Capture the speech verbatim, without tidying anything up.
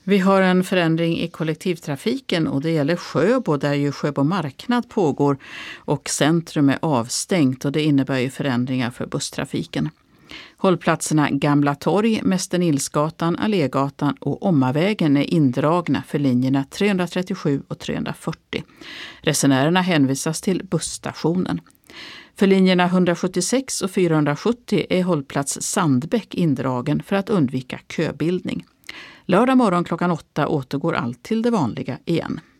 Vi har en förändring i kollektivtrafiken och det gäller Sjöbo där ju Sjöbo marknad pågår och centrum är avstängt och det innebär ju förändringar för busstrafiken. Hållplatserna Gamla torg, Mäster Nilsgatan, Allégatan och Ommavägen är indragna för linjerna trehundratrettiosju och trehundrafyrtio. Resenärerna hänvisas till busstationen. För linjerna hundrasjuttiosex och fyrahundrasjuttio är hållplats Sandbäck indragen för att undvika köbildning. Lördag morgon klockan åtta återgår allt till det vanliga igen.